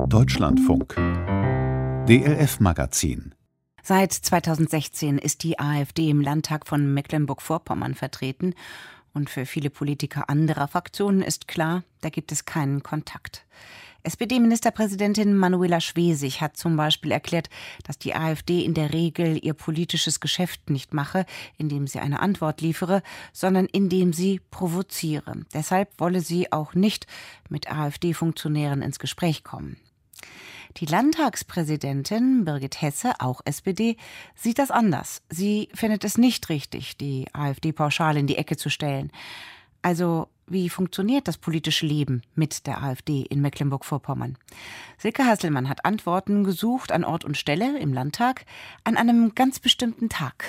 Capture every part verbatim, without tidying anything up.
Deutschlandfunk D L F-Magazin. Seit zweitausendsechzehn ist die AfD im Landtag von Mecklenburg-Vorpommern vertreten. Und für viele Politiker anderer Fraktionen ist klar, da gibt es keinen Kontakt. S P D-Ministerpräsidentin Manuela Schwesig hat zum Beispiel erklärt, dass die AfD in der Regel ihr politisches Geschäft nicht mache, indem sie eine Antwort liefere, sondern indem sie provoziere. Deshalb wolle sie auch nicht mit AfD-Funktionären ins Gespräch kommen. Die Landtagspräsidentin Birgit Hesse, auch S P D, sieht das anders. Sie findet es nicht richtig, die AfD pauschal in die Ecke zu stellen. Also, wie funktioniert das politische Leben mit der AfD in Mecklenburg-Vorpommern? Silke Hasselmann hat Antworten gesucht an Ort und Stelle im Landtag an einem ganz bestimmten Tag.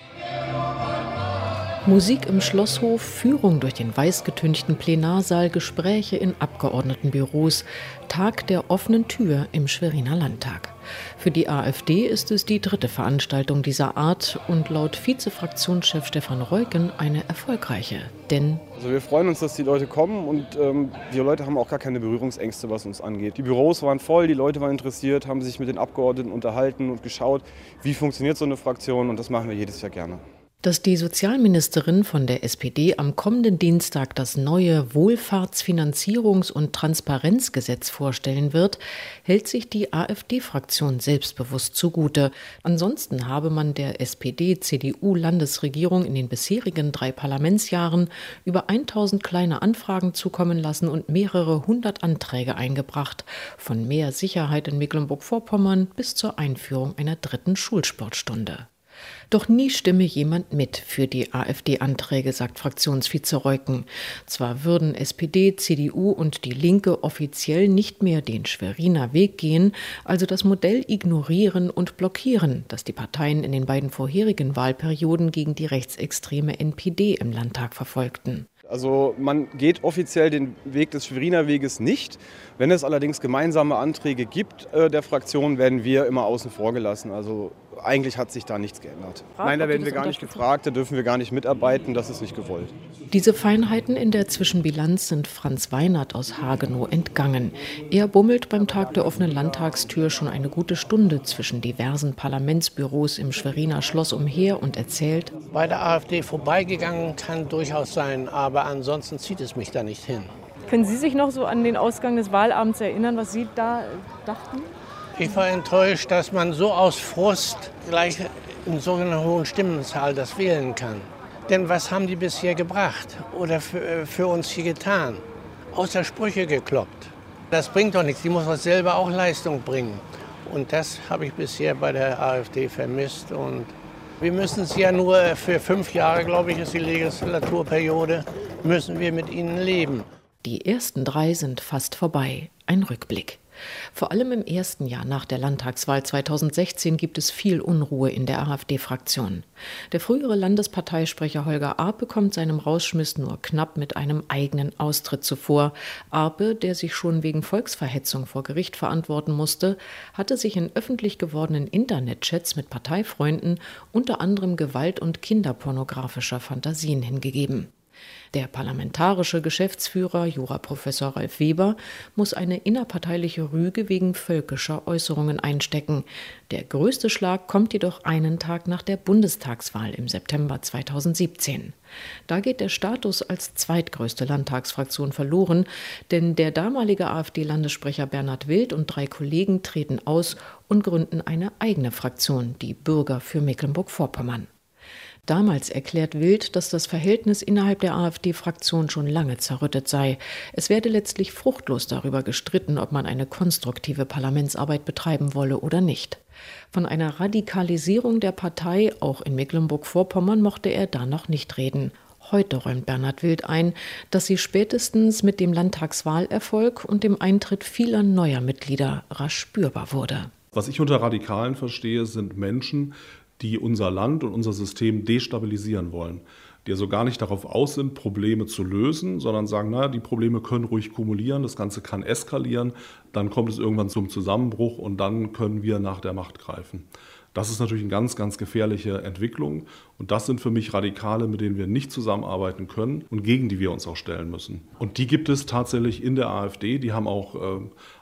Musik im Schlosshof, Führung durch den weißgetünchten Plenarsaal, Gespräche in Abgeordnetenbüros, Tag der offenen Tür im Schweriner Landtag. Für die AfD ist es die dritte Veranstaltung dieser Art und laut Vizefraktionschef Stefan Reuken eine erfolgreiche. Denn also wir freuen uns, dass die Leute kommen und ähm, die Leute haben auch gar keine Berührungsängste, was uns angeht. Die Büros waren voll, die Leute waren interessiert, haben sich mit den Abgeordneten unterhalten und geschaut, wie funktioniert so eine Fraktion, und das machen wir jedes Jahr gerne. Dass die Sozialministerin von der S P D am kommenden Dienstag das neue Wohlfahrtsfinanzierungs- und Transparenzgesetz vorstellen wird, hält sich die AfD-Fraktion selbstbewusst zugute. Ansonsten habe man der S P D-C D U-Landesregierung in den bisherigen drei Parlamentsjahren über tausend kleine Anfragen zukommen lassen und mehrere hundert Anträge eingebracht, von mehr Sicherheit in Mecklenburg-Vorpommern bis zur Einführung einer dritten Schulsportstunde. Doch nie stimme jemand mit für die AfD-Anträge, sagt Fraktionsvize Reuken. Zwar würden S P D, C D U und die Linke offiziell nicht mehr den Schweriner Weg gehen, also das Modell ignorieren und blockieren, das die Parteien in den beiden vorherigen Wahlperioden gegen die rechtsextreme N P D im Landtag verfolgten. Also man geht offiziell den Weg des Schweriner Weges nicht. Wenn es allerdings gemeinsame Anträge gibt äh, der Fraktion, werden wir immer außen vor gelassen. Also eigentlich hat sich da nichts geändert. Nein, da werden wir gar nicht gefragt, da dürfen wir gar nicht mitarbeiten, das ist nicht gewollt. Diese Feinheiten in der Zwischenbilanz sind Franz Weinert aus Hagenow entgangen. Er bummelt beim Tag der offenen Landtagstür schon eine gute Stunde zwischen diversen Parlamentsbüros im Schweriner Schloss umher und erzählt: Bei der AfD vorbeigegangen kann durchaus sein, aber ansonsten zieht es mich da nicht hin. Können Sie sich noch so an den Ausgang des Wahlabends erinnern, was Sie da dachten? Ich war enttäuscht, dass man so aus Frust gleich in so einer hohen Stimmenzahl das wählen kann. Denn was haben die bisher gebracht oder für, für uns hier getan? Außer Sprüche gekloppt. Das bringt doch nichts, die muss was selber auch Leistung bringen. Und das habe ich bisher bei der AfD vermisst. Und wir müssen es ja nur für fünf Jahre, glaube ich, ist die Legislaturperiode, müssen wir mit ihnen leben. Die ersten drei sind fast vorbei. Ein Rückblick. Vor allem im ersten Jahr nach der Landtagswahl zweitausendsechzehn gibt es viel Unruhe in der AfD-Fraktion. Der frühere Landesparteisprecher Holger Arpe kommt seinem Rausschmiss nur knapp mit einem eigenen Austritt zuvor. Arpe, der sich schon wegen Volksverhetzung vor Gericht verantworten musste, hatte sich in öffentlich gewordenen Internetchats mit Parteifreunden unter anderem Gewalt- und kinderpornografischer Fantasien hingegeben. Der parlamentarische Geschäftsführer, Juraprofessor Ralf Weber, muss eine innerparteiliche Rüge wegen völkischer Äußerungen einstecken. Der größte Schlag kommt jedoch einen Tag nach der Bundestagswahl im September zweitausendsiebzehn. Da geht der Status als zweitgrößte Landtagsfraktion verloren, denn der damalige AfD-Landessprecher Bernhard Wild und drei Kollegen treten aus und gründen eine eigene Fraktion, die Bürger für Mecklenburg-Vorpommern. Damals erklärt Wild, dass das Verhältnis innerhalb der AfD-Fraktion schon lange zerrüttet sei. Es werde letztlich fruchtlos darüber gestritten, ob man eine konstruktive Parlamentsarbeit betreiben wolle oder nicht. Von einer Radikalisierung der Partei, auch in Mecklenburg-Vorpommern, mochte er da noch nicht reden. Heute räumt Bernhard Wild ein, dass sie spätestens mit dem Landtagswahlerfolg und dem Eintritt vieler neuer Mitglieder rasch spürbar wurde. Was ich unter Radikalen verstehe, sind Menschen, die unser Land und unser System destabilisieren wollen, die also gar nicht darauf aus sind, Probleme zu lösen, sondern sagen, naja, die Probleme können ruhig kumulieren, das Ganze kann eskalieren, dann kommt es irgendwann zum Zusammenbruch und dann können wir nach der Macht greifen. Das ist natürlich eine ganz, ganz gefährliche Entwicklung und das sind für mich Radikale, mit denen wir nicht zusammenarbeiten können und gegen die wir uns auch stellen müssen. Und die gibt es tatsächlich in der AfD, die haben auch äh,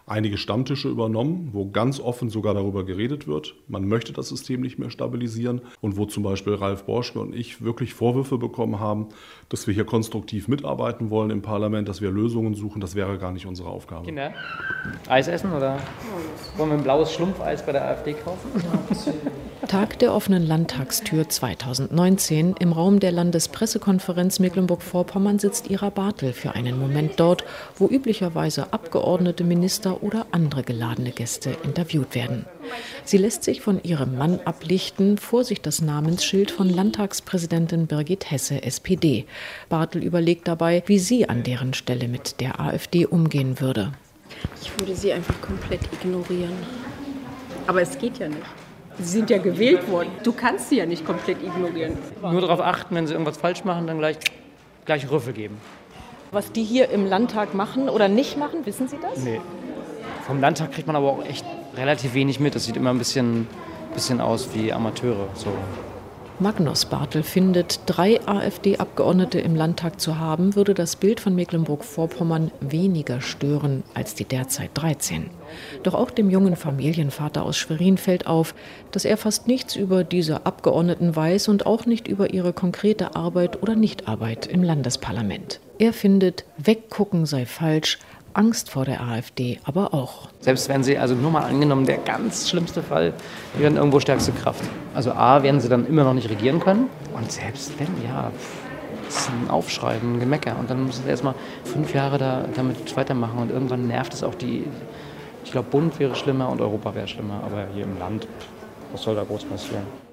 einige Stammtische übernommen, wo ganz offen sogar darüber geredet wird. Man möchte das System nicht mehr stabilisieren und wo zum Beispiel Ralf Borschke und ich wirklich Vorwürfe bekommen haben, dass wir hier konstruktiv mitarbeiten wollen im Parlament, dass wir Lösungen suchen. Das wäre gar nicht unsere Aufgabe. Kinder, Eis essen oder wollen wir ein blaues Schlumpfeis bei der AfD kaufen? Tag der offenen Landtagstür zweitausendneunzehn. Im Raum der Landespressekonferenz Mecklenburg-Vorpommern sitzt Ira Bartel für einen Moment dort, wo üblicherweise Abgeordnete, Minister oder andere geladene Gäste interviewt werden. Sie lässt sich von ihrem Mann ablichten, vor sich das Namensschild von Landtagspräsidentin Birgit Hesse, S P D. Bartel überlegt dabei, wie sie an deren Stelle mit der AfD umgehen würde. Ich würde sie einfach komplett ignorieren. Aber es geht ja nicht. Sie sind ja gewählt worden. Du kannst sie ja nicht komplett ignorieren. Nur darauf achten, wenn sie irgendwas falsch machen, dann gleich, gleich Rüffel geben. Was die hier im Landtag machen oder nicht machen, wissen Sie das? Nee. Vom Landtag kriegt man aber auch echt relativ wenig mit. Das sieht immer ein bisschen, bisschen aus wie Amateure. So. Magnus Bartel findet, drei AfD-Abgeordnete im Landtag zu haben, würde das Bild von Mecklenburg-Vorpommern weniger stören als die derzeit dreizehn. Doch auch dem jungen Familienvater aus Schwerin fällt auf, dass er fast nichts über diese Abgeordneten weiß und auch nicht über ihre konkrete Arbeit oder Nichtarbeit im Landesparlament. Er findet, weggucken sei falsch, Angst vor der AfD aber auch. Selbst wenn sie, also nur mal angenommen, der ganz schlimmste Fall, die werden irgendwo stärkste Kraft. Also A, werden sie dann immer noch nicht regieren können. Und selbst wenn, ja, das ist ein Aufschrei, ein Gemecker. Und dann müssen sie erstmal fünf Jahre da, damit weitermachen. Und irgendwann nervt es auch die, ich glaube, Bund wäre schlimmer und Europa wäre schlimmer. Aber hier im Land, was soll da groß passieren?